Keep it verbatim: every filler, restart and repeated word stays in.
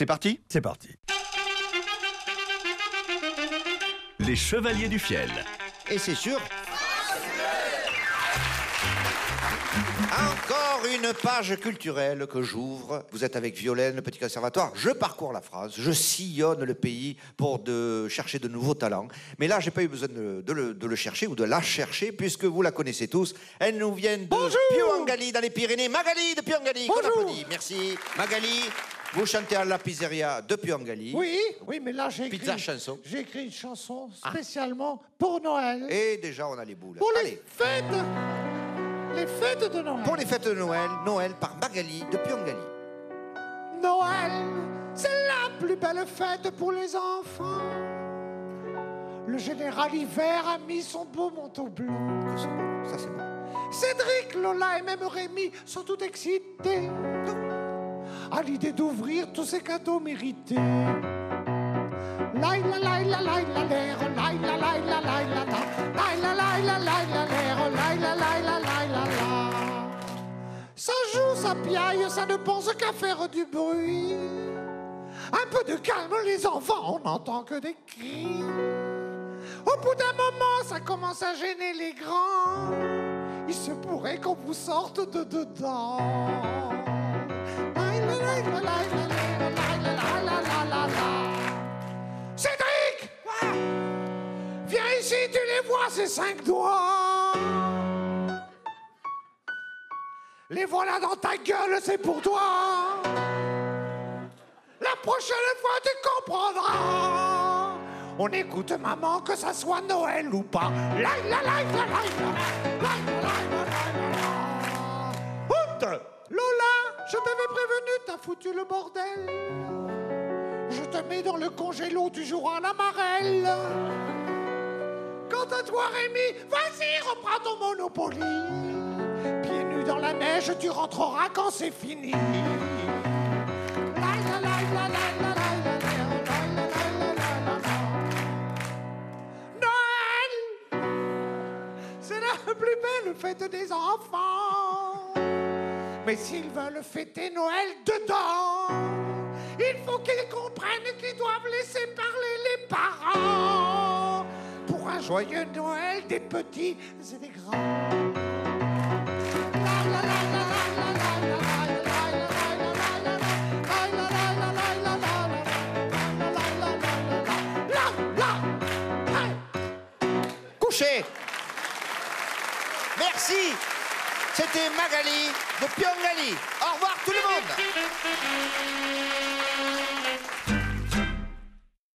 C'est parti? C'est parti. Les Chevaliers du Fiel. Et c'est sûr. Encore une page culturelle que j'ouvre. Vous êtes avec Violaine, le Petit Conservatoire. Je parcours la phrase, je sillonne le pays pour de chercher de nouveaux talents. Mais là, j'ai pas eu besoin de, de, le, de le chercher ou de la chercher, puisque vous la connaissez tous. Elle nous vient de Piouangali, dans les Pyrénées. Magali de Piouangali, qu'on applaudit. Merci. Magali, vous chantez à la pizzeria de Piouangali. Oui, oui, mais là, j'ai écrit, Pizza chanson. j'ai écrit une chanson spécialement ah. pour Noël. Et déjà, on a les boules. Pour Allez. les fêtes Les fêtes de Noël. Pour les fêtes de Noël, Noël par Magali de Piouangali. Noël, c'est la plus belle fête pour les enfants. Le général Hiver a mis son beau manteau blanc. Ça, c'est bon. Ça, c'est bon. Cédric, Lola et même Rémi sont tout excités à l'idée d'ouvrir tous ces cadeaux mérités. Laïla, laïla, laïla, l'air, laïla, laïla, laïla, laïla, laïla, laïla, l'air, laïla, laïla, laïla, la. Ça joue, ça piaille, ça ne pense qu'à faire du bruit. Un peu de calme, les enfants, on n'entend que des cris. Au bout d'un moment, ça commence à gêner les grands. Il se pourrait qu'on vous sorte de dedans. Laïla, laïla, laïla, laïla, laïla, laïla, laïla. Cédric! Quoi? Viens ici, tu les vois, ces cinq doigts. Les voilà dans ta gueule, c'est pour toi. La prochaine fois, tu comprendras. On écoute maman, que ça soit Noël ou pas. Laïla, laïla, laïla, laïla, laïla, laïla. Honte! Lola, je t'avais prévenu, t'as foutu le bordel. Je te mets dans le congélo, tu joueras à la marelle. Quant à toi, Rémi, vas-y, reprends ton Monopoly. Pieds nus dans la neige, tu rentreras quand c'est fini. Laïla, laïla, laïla, laïla, laïla, laïla, laïla. Noël, c'est la plus belle fête des enfants. Mais s'ils veulent fêter Noël dedans, il faut qu'ils comprennent qu'ils doivent laisser parler les parents pour un joyeux Noël des petits et des grands. Couché. Merci. C'était Magali de Piouangali. Au revoir tout le monde.